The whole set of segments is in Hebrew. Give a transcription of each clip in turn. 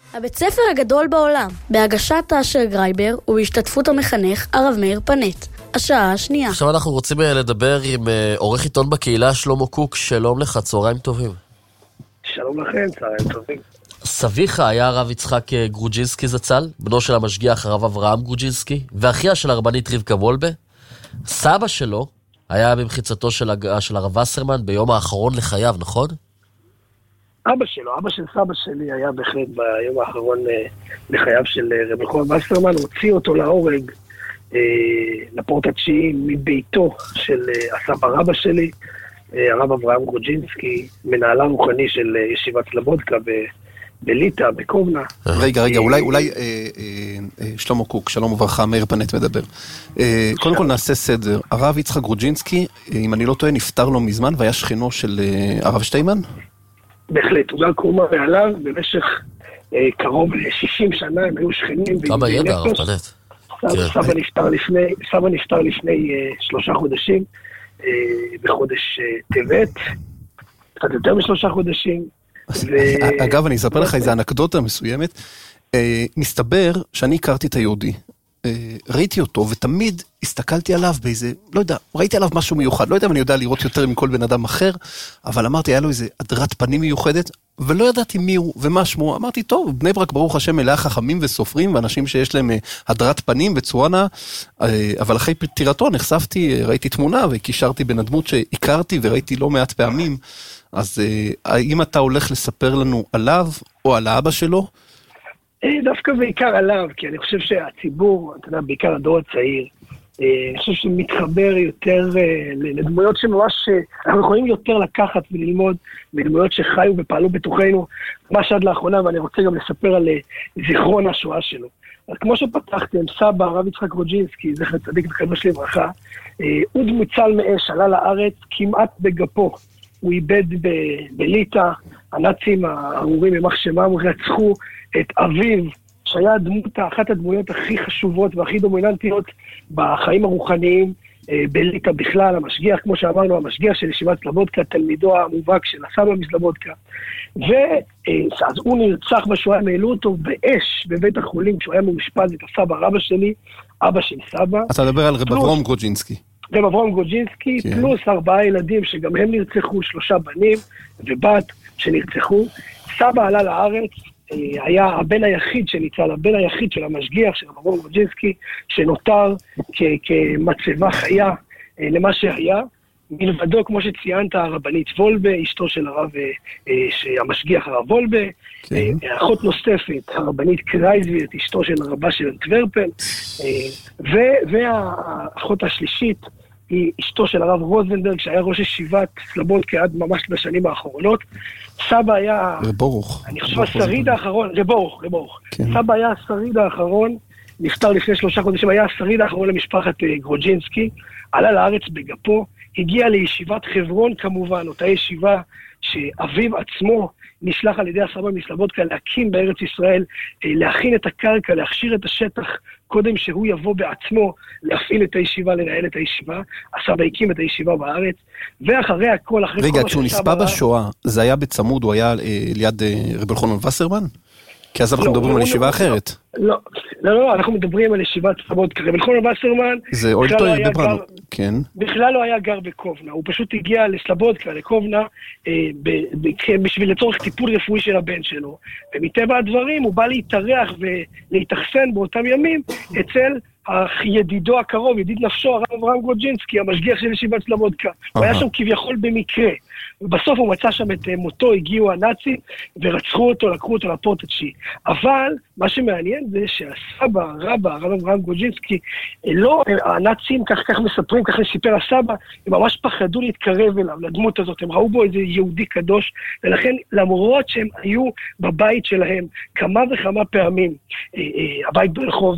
הבית ספר הגדול בעולם, בהגשת אשר גרייבר ובהשתתפות המחנך הרב מאיר פנט. השעה השנייה. עכשיו אנחנו רוצים לדבר עם עורך עיתון בקהילה שלמה קוק. שלום לך, צהריים טובים. שלום לכם, צהריים טובים. סביך היה הרב יצחק גרוג'ינסקי זצ"ל, בנו של המשגיח הרב אברהם גרוג'ינסקי, ואחיה של הרבנית רבקה וולבה. סבא שלו היה במחיצתו של הרב וסרמן ביום האחרון לחייו, נכון? אבא של סבא שלי היה בהחלט ביום האחרון לחייו של רב אלחנן וסרמן, הוציא אותו להורג לפורט התשיעי מביתו של הסבא רבא שלי, הרב אברהם גרוג'ינסקי, מנהלה רוחני של ישיבת סלבודקה בליטא, בקובנה. רגע, אולי שלמה קוק, שלום וברכה, מאיר פנט מדבר. קודם כל נעשה סדר. הרב יצחק גרוג'ינסקי, אם אני לא טועה, נפטר לו מזמן, והיה שכנו של הרב שטיימן? בהחלט, הוא גם קרומה מעליו במשך קרוב ל-60 שנה, הם היו שכנים. כמה ידע, הרב פנט. סבא נפטר לפני 3 חודשים, בחודש טבת, קצת יותר מ3 חודשים. אגב, אני אספר לך איזו אנקדוטה מסוימת. מסתבר שאני הכרתי את היהודי. ראיתי אותו, ותמיד הסתכלתי עליו באיזה, לא יודע, ראיתי עליו משהו מיוחד, לא יודע אם אני יודע לראות יותר מכל בן אדם אחר, אבל אמרתי, היה לו איזה הדרת פנים מיוחדת, ולא ידעתי מי הוא ומה שמו. אמרתי, טוב, בני ברק ברוך השם מלאה חכמים וסופרים, ואנשים שיש להם הדרת פנים בצורה נאה, אבל אחרי פטירתו נחשפתי, ראיתי תמונה, וקישרתי בין הדמות שהכרתי וראיתי לא מעט פעמים. אז האם אתה הולך לספר לנו עליו, או על האבא שלו? דווקא בעיקר עליו, כי אני חושב שהציבור, אתה יודע, בעיקר הדור הצעיר, אני חושב שמתחבר יותר לדמויות שממש, אנחנו יכולים יותר לקחת וללמוד מדמויות שחיו ופעלו בתוכנו, ממש עד לאחרונה, ואני רוצה גם לספר על זיכרון השואה שלו. אז כמו שפתחתם, סבא, הרב יצחק גרוג'ינסקי, זכר צדיק וקדוש לברכה, הוא דמוצל מאש, עלה לארץ כמעט בגפו. הוא איבד בליטא, הנאצים הארורים ממח שמם, רצחו את אביו, שהיה אחת הדמויות הכי חשובות והכי דומיננטיות בחיים הרוחניים בליטא בכלל, המשגיח, כמו שאמרנו, המשגיח של ישיבת סלבודקה, תלמידו המובהק של הסבא מסלבודקה, ואז הוא נרצח בשואה, הם העלו אותו באש בבית החולים, כשהוא היה מאושפז, את הסבא רבא שלי, אבא של סבא. אתה מדבר על רב אברהם גרוג'ינסקי. רב אברהם גרוג'ינסקי, כן. פלוס 4 ילדים שגם הם נרצחו, 3 בנים ובת שנרצחו. סבא עלה לארץ, היה הבן היחיד שניצל, הבן היחיד של המשגיח, של רב אברהם גרוג'ינסקי, שנותר כמצבה חיה למה שהיה. מלבדו, כמו שציינת, הרבנית וולבה, אשתו של הרב, המשגיח הרב וולבה, כן. אחות נוספת, הרבנית קרייזווירט, אשתו של הרבה של אנטוורפן, והאחות השלישית, היא אשתו של הרב רוזנברג, שהיה ראש ישיבת סלבודקה עד ממש בשנים האחרונות. סבא היה, רבורוך. אני חושב, השריד האחרון, רבורוך. כן. סבא היה השריד האחרון, נפטר לפני 3 חודשים, היה השריד האחרון למשפחת גרוג'ינסקי, עלה לארץ בגפו, הגיע לישיבת חברון כמובן, אותה ישיבה שאביו עצמו נשלח על ידי הסבא מסלבודקה להקים בארץ ישראל, להכין את הקרקע, להכשיר את השטח, קודם שהוא יבוא בעצמו להפעיל את הישיבה, לנהל את הישיבה. הסבא הקים את הישיבה בארץ, ואחרי הכל, רגע, כשהוא נספה בשואה, זה היה בצמוד, הוא היה ליד רב אלחנן וסרמן? כי אז אנחנו מדברים על ישיבה אחרת. לא, אנחנו מדברים על ישיבת סלבודקה. רב אלחנן וסרמן זה אולטו בברנו, כן. בכלל לא היה גר בקובנה, הוא פשוט הגיע לסלבודקה, לקובנה, בשביל לצורך טיפול רפואי של הבן שלו, ומטבע הדברים הוא בא להתארח ולהתאכסן באותם ימים אצל ידידו הקרוב, ידיד נפשו, הרב אברהם גרוג'ינסקי, המשגיח של ישיבת סלבודקה. הוא היה שם כביכול במקרה. ובסוף הוא מצא שם את מותו, הגיעו הנאצים ורצחו אותו, לקחו אותו לפורט התשיעי. אבל מה שמעניין זה שהסבא, הרב אברהם גרוג'ינסקי, לא, הנאצים, כך מספרים, כך סיפר הסבא, הם ממש פחדו להתקרב אליו, לדמות הזאת, הם ראו בו איזה יהודי קדוש, ולכן למרות שהם היו בבית שלהם כמה וכמה פעמים, הבית ברחוב,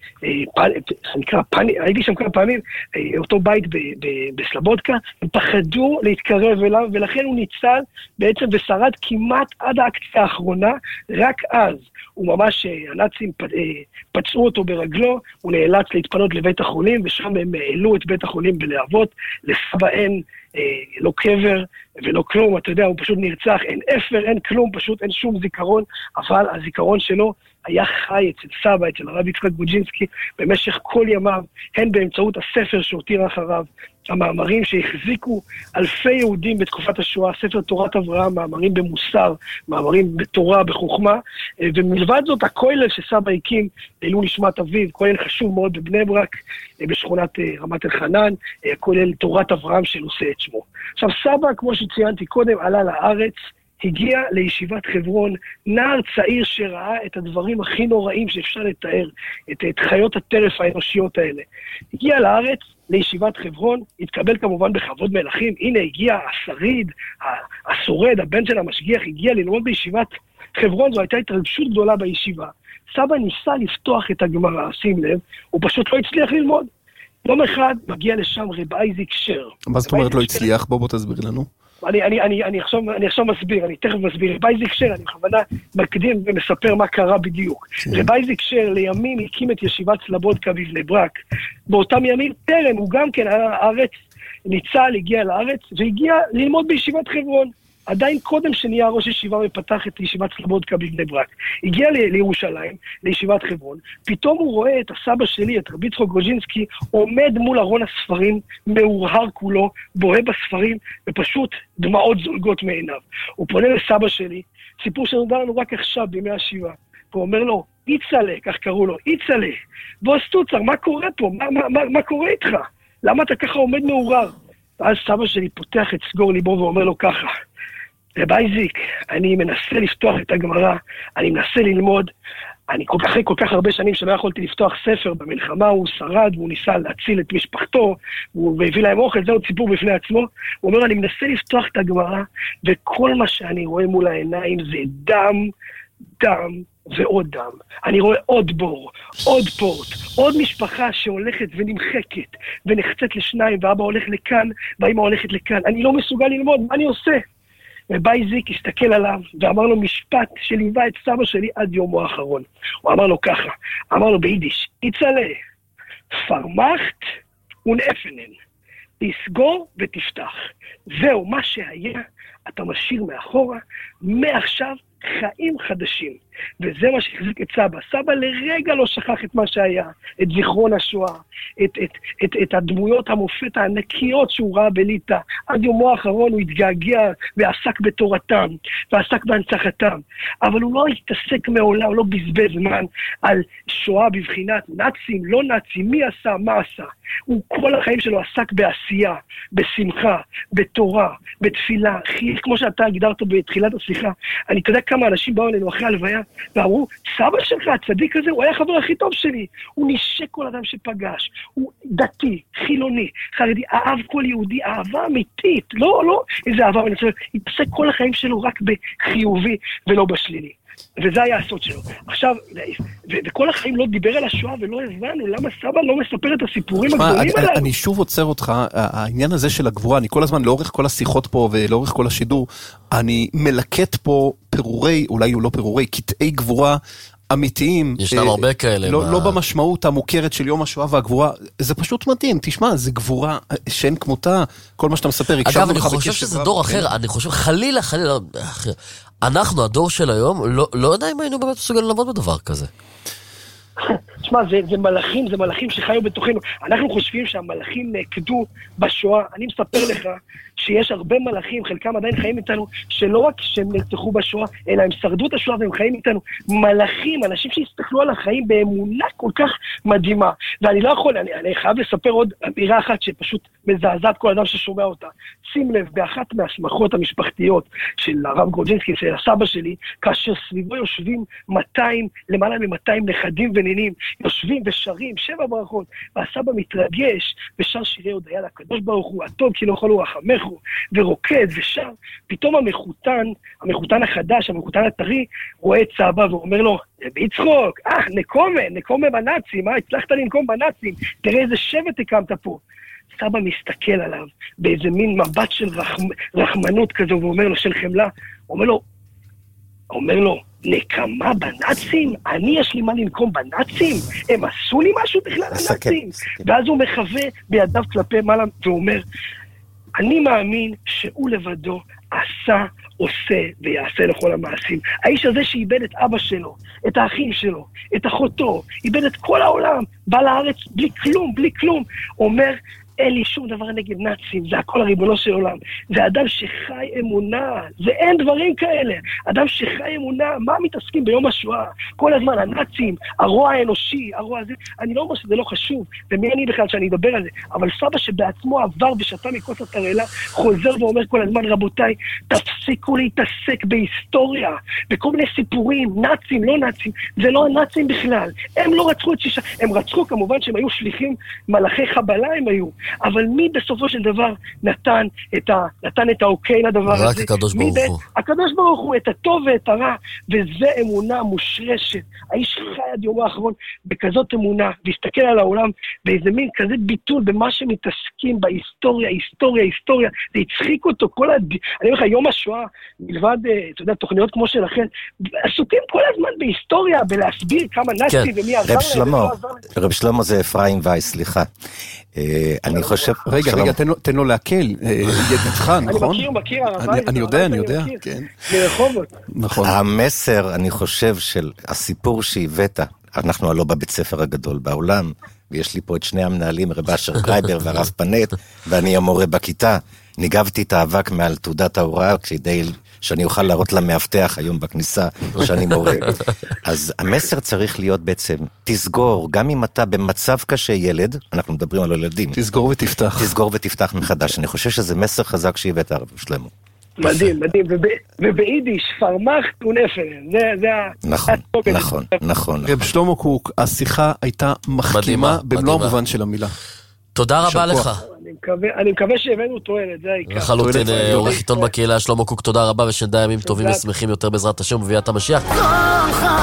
הייתי שם כמה פעמים, אותו בית בסלבודקה, הם פחדו להתקרב אליו, ולכן הוא ניצל בעצם ושרד כמעט עד הקצה האחרונה, רק אז הוא ממש, הנאצים פצעו אותו ברגלו, הוא נאלץ להתפנות לבית החולים, ושם הם העלו את בית החולים בלהבות, לסבא אין לא קבר ולא כלום, אתה יודע, הוא פשוט נרצח, אין אפר, אין כלום, פשוט אין שום זיכרון, אבל הזיכרון שלו היה חי אצל סבא, אצל הרב יצחק גרודז'ינסקי, במשך כל ימיו, הן באמצעות הספר שהותיר אחריו, המאמרים שהחזיקו אלפי יהודים בתקופת השואה, ספר תורת אברהם, מאמרים במוסר, מאמרים בתורה, בחוכמה, ומלבד זאת הכולל שסבא הקים, לעילוי נשמת אביו, כולל חשוב מאוד בבני ברק, בשכונת רמת אלחנן, כולל תורת אברהם שנושא את שמו. עכשיו סבא, כמו שציינתי קודם, עלה לארץ, הגיע לישיבת חברון, נער צעיר שראה את הדברים הכי נוראים שאפשר לתאר, את חיות הטרף האנושיות האלה. הגיע לארץ, לישיבת חברון, התקבל כמובן בכבוד מלכים, הנה הגיע השריד, השורד, הבן של המשגיח, הגיע ללמוד בישיבת חברון, זו הייתה התרגשות גדולה בישיבה. סבא ניסה לפתוח את הגמרא, שים לב, הוא פשוט לא הצליח ללמוד. יום אחד מגיע לשם רב אייזיק שר. מה זאת אומרת לא הצליח? בוא תסביר לנו. אני עכשיו מסביר, אני תכף מסביר. רב אייזיק שר, אני בכוונה מקדים ומספר מה קרה בדיוק. רב אייזיק שר לימים הקים את ישיבת סלבודקה בבני ברק. באותם ימים טרם, הוא גם כן הארץ, ניצל, הגיע לארץ, והגיע ללמוד בישיבת חברון. עדיין קודם שנהיה ראש ישיבה ופתח את ישיבת סלבודקה בבני ברק. הגיע לירושלים, לישיבת חברון, פתאום הוא רואה את הסבא שלי, את רבי יצחק גרודז'ינסקי, עומד מול ארון הספרים, מאורהר כולו, בוהה בספרים, ופשוט דמעות זולגות מעיניו. הוא פונה לסבא שלי, סיפור שנודע לנו רק עכשיו בימי השיבה, הוא אומר לו, איצלה, כך קראו לו, איצלה, בוא סטוצר, מה קורה פה? מה קורה איתך? למה אתה ככה עומד מאורהר? ואז סבא שלי פותח את סגור ליבו ואומר לו ככה, רב אייזיק, אני מנסה לפתוח את הגמרא, אני מנסה ללמוד, אני אחרי כל כך הרבה שנים שלא יכולתי לפתוח ספר במלחמה, הוא שרד והוא ניסה להציל את משפחתו, הוא הביא להם אוכל, זהו ציבור בפני עצמו, הוא אומר, אני מנסה לפתוח את הגמרא, וכל מה שאני רואה מול העיניים זה דם ועוד דם. אני רואה עוד בור, עוד פורט, עוד משפחה שהולכת ונמחקת, ונחצת לשניים, ואבא הולך לכאן, ואמא הולכת לכאן, אני לא מסוגל ללמוד, מה אני עושה? רב אייזיק הסתכל עליו ואמר לו משפט שליווה את סבא שלי עד יומו האחרון. הוא אמר לו ככה, אמר לו ביידיש, איצלה, פרמחת ונאפנן, תסגור ותפתח. זהו מה שהיה, אתה משאיר מאחורה, מעכשיו חיים חדשים. וזה מה שהחזיק את סבא. סבא לרגע לא שכח את מה שהיה, את זיכרון השואה, את הדמויות המופת הענקיות שהוא ראה בליטא. עד יומו האחרון הוא התגעגע ועסק בתורתם, ועסק בהנצחתם. אבל הוא לא התעסק מעולם, לא בזבז זמן על שואה בבחינת נאצים, לא נאצים, מי עשה, מה עשה. הוא כל החיים שלו עסק בעשייה, בשמחה, בתורה, בתפילה. כמו שאתה הגדרת בתחילת השיחה, אני יודע כמה אנשים באו אלינו אחרי הלוויה, ואמרו, סבא שלך, הצדיק הזה, הוא היה החבר הכי טוב שלי. הוא נשק כל אדם שפגש. הוא דתי, חילוני, חרדי, אהב כל יהודי, אהבה אמיתית. לא איזה אהבה מנסה, התעסק כל החיים שלו רק בחיובי ולא בשלילי. וזה היה הסוד שלו. עכשיו, וכל החיים לא דיבר על השואה ולא הבנו, למה סבא לא מספר את הסיפורים הגדולים עליו? אני שוב עוצר אותך, העניין הזה של הגבורה, אני כל הזמן לאורך כל השיחות פה ולאורך כל השידור, אני מלקט פה פירורי, אולי לא פירורי, קטעי גבורה אמיתיים. ישנם הרבה כאלה. לא במשמעות המוכרת של יום השואה והגבורה, זה פשוט מדהים, תשמע, זה גבורה שאין כמותה, כל מה שאתה מספר. אגב, אני חושב שזה דור אחר, אני חושב, חלילה, אנחנו, הדור של היום, לא יודע אם היינו באמת מסוגלים לעבוד בדבר כזה. תשמע, זה מלאכים שחיו בתוכנו. אנחנו חושבים שהמלאכים נעקדו בשואה. אני מספר לך שיש הרבה מלאכים, חלקם עדיין חיים איתנו, שלא רק שהם נרצחו בשואה, אלא הם שרדו את השואה והם חיים איתנו. מלאכים, אנשים שהסתכלו על החיים באמונה כל כך מדהימה. ואני לא יכול, אני חייב לספר עוד אמירה אחת שפשוט מזעזעת כל אדם ששומע אותה. שים לב, באחת מהשמחות המשפחתיות של הרב גרודז'ינסקי, של הסבא שלי, כאשר סביבו יושבים למעלה מ-200 נכדים ונינים, יושבים ושרים 7 ברכות, והסבא מתרגש ושר שירי הודיה לקדוש ברוך הוא, הטוב כי לא יכול הוא רחמך, ורוקד ושר. פתאום המחותן החדש, המחותן הטרי, רואה את סבא ואומר לו, ביצחוק, נקומה בנאצים, הצלחת לנקום בנאצים, תראה איזה שבט הקמת פה. סבא מסתכל עליו באיזה מין מבט של רחמנות כזו, ואומר לו, של חמלה, אומר לו, נקמה בנאצים? יש לי מה לנקום בנאצים? הם עשו לי משהו בכלל הנאצים? ואז הוא מחווה בידיו כלפי מעלה ואומר, אני מאמין שהוא לבדו עשה, עושה ויעשה לכל המעשים. האיש הזה שאיבד את אבא שלו, את האחים שלו, את אחותו, איבד את כל העולם, בא לארץ בלי כלום, בלי כלום, אומר, אין לי שום דבר נגד נאצים, זה הכל הריבונו של עולם. זה אדם שחי אמונה, זה אין דברים כאלה. אדם שחי אמונה, מה מתעסקים ביום השואה? כל הזמן, הנאצים, הרוע האנושי, הרוע הזה, אני לא אומר שזה לא חשוב, ומי אני בכלל שאני אדבר על זה, אבל סבא שבעצמו עבר ושתה מכוס התרעלה, חוזר ואומר כל הזמן, רבותיי, תפסיקו להתעסק בהיסטוריה, בכל מיני סיפורים, נאצים, לא נאצים, זה לא הנאצים בכלל. הם לא רצחו את שישה, הם רצחו כמובן שהם היו שליחים, מלאכי חבלה הם היו. אבל מי בסופו של דבר נתן את האוקיי לדבר הזה? רק הקדוש ברוך הוא. הקדוש ברוך הוא, את הטוב ואת הרע, וזה אמונה מושרשת. האיש חי עד יומו האחרון בכזאת אמונה, והסתכל על העולם, באיזה מין כזה ביטול במה שמתעסקים בהיסטוריה, היסטוריה, זה הצחיק אותו, אני אומר לך, יום השואה, מלבד, אתה יודע, תוכניות כמו שלכם, עסוקים כל הזמן בהיסטוריה, בלהסביר כמה נאצי ומי עזר להם. רב שלמה זה אפרים וייס, סליחה. אני חושב... רגע, תן לו להקל, ידידך, נכון? אני מכיר, אני יודע, כן. מרחובות. נכון. המסר, אני חושב, של הסיפור שהבאת, אנחנו הלא בבית ספר הגדול בעולם, ויש לי פה את שני המנהלים, רב אשר גרייבר והרב פנט, ואני המורה בכיתה, ניגבתי את האבק מעל תעודת ההוראה, כדי שאני אוכל להראות למאבטח היום בכניסה, שאני מורה. אז המסר צריך להיות בעצם, תסגור, גם אם אתה במצב קשה ילד, אנחנו מדברים על ילדים. תסגור ותפתח. תסגור ותפתח מחדש. אני חושב שזה מסר חזק שהבאת הרב שלמה. מדהים, וביידיש, פרמח ונפל, נכון. רב שלמה קוק, השיחה הייתה מחכימה במלוא המובן של המילה. תודה רבה לך. אני מקווה שהבאנו תועלת, זה העיקר. לחלוטין, עורך עיתון בקהילה, שלמה קוק, תודה רבה, ושנדע ימים טובים ושמחים יותר בעזרת השם וביאת המשיח.